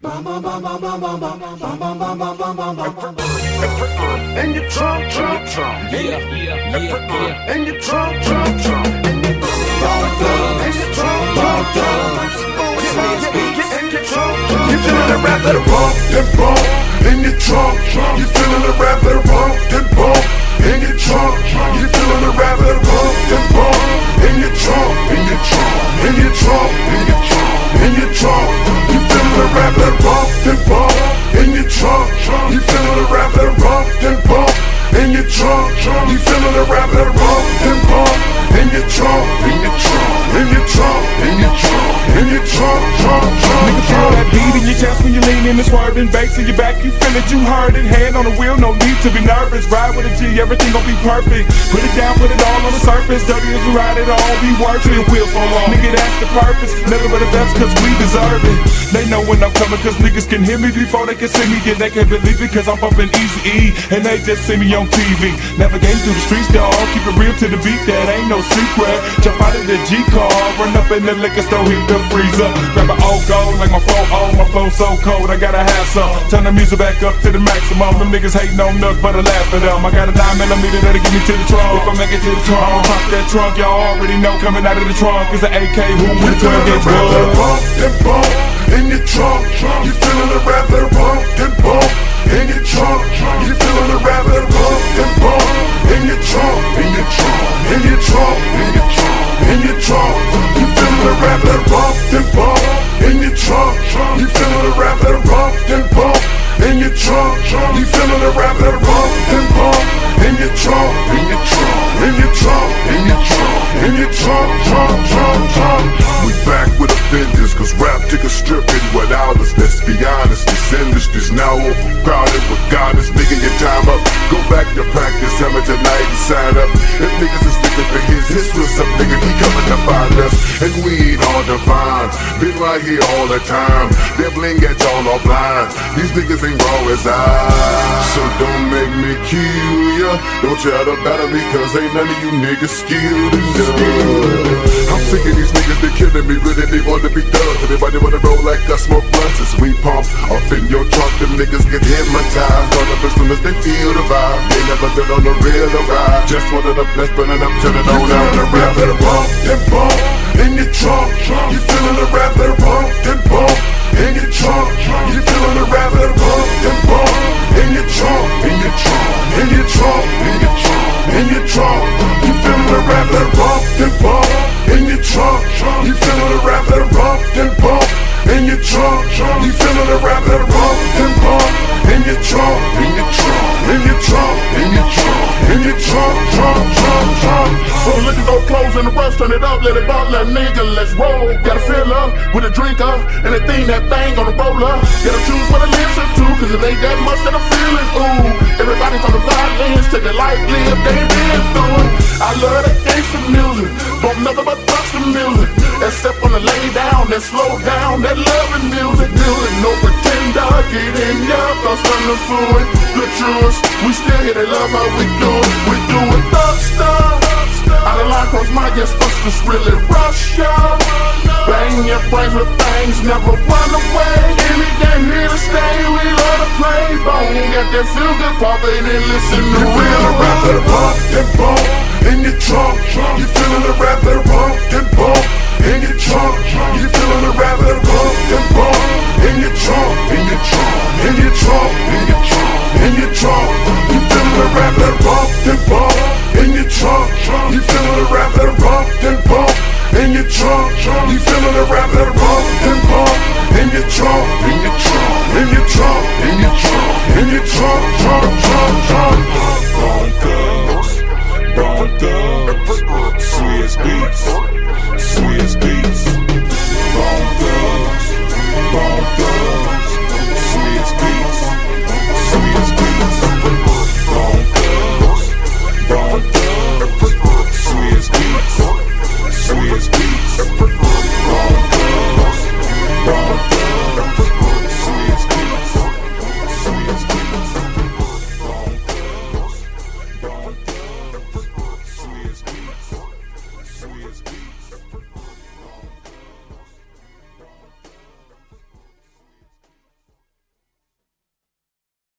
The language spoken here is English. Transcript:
In your trunk, Yeah. in your trunk, in your trunk. You feeling the rap that bump and bump in your trunk. You feeling the rap that bump and bump in your trunk. You feeling the rap that bump and bump in your trunk, in your trunk, in your trunk, in your trunk, in your trunk. You feeling the rap that bump and bump in your trunk. You feeling the rap that bump and bump in your trunk. You feeling the rap that bump and bump in your trunk, in your trunk, in your trunk, in your trunk, in your trunk, Nigga, feel that beat in your chest when you lean in and swerving, bass in your back, you feel it, you heard it. Hand on the wheel, no need to be nervous. Ride with a G, everything gon' be perfect. Put it down, put it all on the surface. Dirty as we ride it all, be worth it. Wheels so long, nigga, that's the purpose. Never but the best, cause we deserve it. They know when I'm coming, cause niggas can hear me before they can see me. Yeah, they can't believe it, cause I'm bumping Easy E, and they just see me on TV. Navigating through the streets, dawg, keep it real to the beat, that ain't no secret. Jump out of the G-car, run up in the liquor store, hit the freezer. Grab an old gold like my flow on, my flow so cold, I gotta have some. Turn the music back up to the maximum. Them niggas hating on us, but I laugh at them. I got a 9mm that'll get me to the trunk. If I make it to the trunk, pop that trunk, y'all already know coming out of the trunk is an AK who with 12 gauge blood. Bump and bump in your trunk. You feeling the rap that bump and bump in your trunk. You feeling the rap that bump and bump in your trunk, in your trunk, in your trunk, in your trunk, in your trunk. You feeling the rap that bump and bump in your trunk. You feeling the rap that bump and bump in your trunk. You feeling the rap that bump and bump in your trunk, in your trunk, in your trunk, in your trunk, in your trunk, trunk. We back with a vengeance, cause rap took a stripping without us. Let's be honest, this industry's now overcrowded with goddess. Nigga, your time up. Go back to practice, hammer tonight and sign up. If niggas is looking for his with some nigga, he coming to find us. And we ain't hard to find. Been right here all the time. Their bling got y'all all blind. These niggas ain't raw as I. So don't make me kill ya. Don't try to battle me, cause ain't none of you niggas skilled enough. I'm sick of these niggas, they killing me. Really, they want to be done. Everybody wanna roll like us, smoke blunts as we pump off in your trunk. Them niggas get hypnotized on up as soon as they feel the vibe. They never been on the real ride. Just wanted a bless, burning up, turning on down the rap that bump and bump in your trunk. You feeling the rap that bump and bump in your trunk. You feeling the rap that bump and bump in your trunk, in your trunk, in your trunk, in your trunk, in your trunk. You feeling the rap that bump and bump in your trunk. You feeling the rap that bump and bump in your trunk. You feeling the rap that bump and bump in your trunk, in your trunk, in your trunk, in your trunk, in your trunk, trunk. So look at those clothes in the rush, turn it up, let it bump, let nigga, let's roll. Gotta fill up with a drink up, and a thing that bang on the roller. Gotta choose what I listen to, cause it ain't that much that I'm feeling, ooh. Everybody's on the violins, take it lightly if they been through it. I love that gangsta music, don't nothing but the music. Except when I lay down and slow down, that loving music. No pretender, get in ya, thoughts from the fluid. The truest, we still here, they love how we do it. We do it thug stuff. Out of line, cause my yes, just really rush ya. Bang your brains with things, never run away. Any game here to stay, we love to play. Bone got that feel good pop, they didn't listen to real rap that bump and bump in your trunk. You feeling the rap that bump and bump in your trunk. You feeling the rap that bump and bump in your trunk, in your trunk, in your trunk, in your trunk, in your trunk. You feeling the rap that bump and bump in your trunk. You feeling the rap that bump and bump in your trunk. You feeling the rap that bump and bump in your trunk, in your trunk, in your trunk, in your trunk.